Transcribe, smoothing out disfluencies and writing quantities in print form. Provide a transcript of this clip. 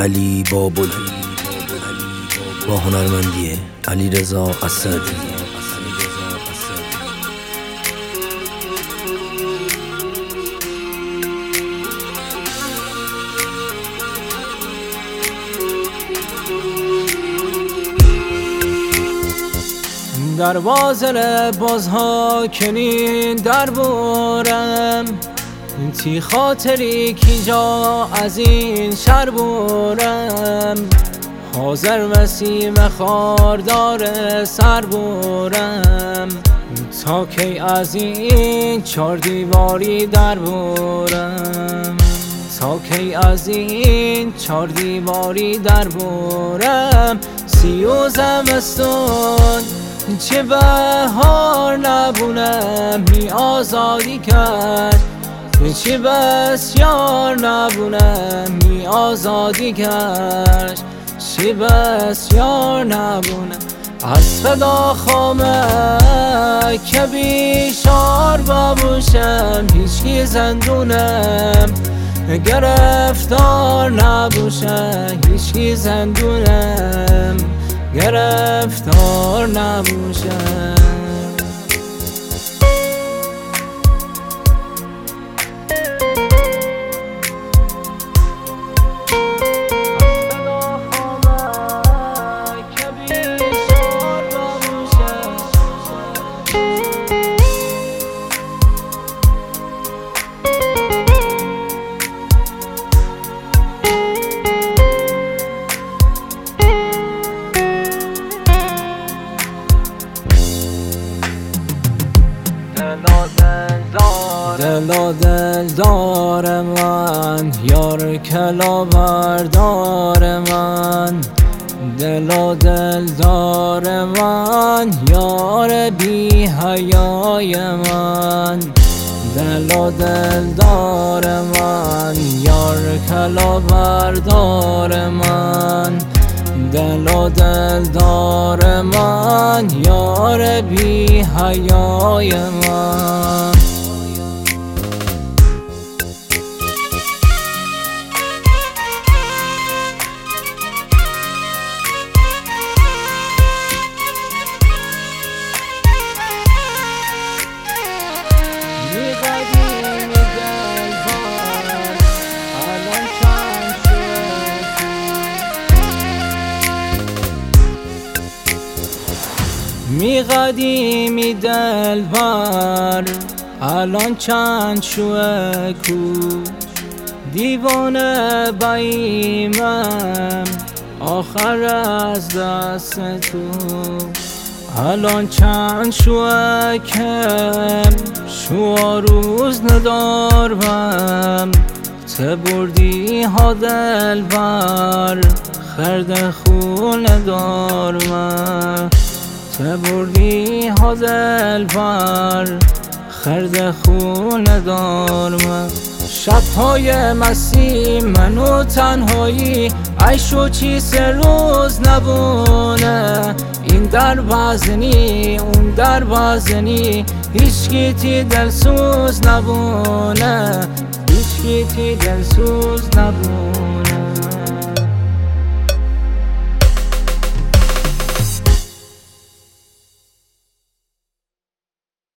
علی بابل با هنرمندی علیرضا اسدی. دروازه بازها کنین در بورم، تی خاطری کی جا از این شهر بورم، حاضر وسیم خاردار سر بورم، تا کی از این چار دیواری در بورم، تا کی از این چار دیواری در بورم. 30 زمستون چه بهار نبونم می آزادی کرد، چه بسیار نبونم می آزادی کرد، چه بسیار نبونم. از فدا خامه که بیشار ببوشم، هیچکی زندونم گرفتار نبوشم، هیچکی زندونم گرفتار نبوشم. دل و دلدار من، یار کلاوردار من، دل و دلدار من، یار بی حیای من، دل و دلدار من، یار کلاوردار من، دل و دلدار من، یار بی حیای من. می قدیمی دلبر الان چند شوه کو، دیوانه باییمم آخر از دست تو. الان چند شوه کم شو روز ندارم، ته بردی ها دلبر خرد خون ندارم، ته بردی ها دلبر خرد خون ندارم. شبهای مستی منو تنهایی، عیش و چیز روز نبونه، این در بزنی اون در بزنی، هیچکی تی دلسوز نبونه، هیچکی تی دلسوز نبونه.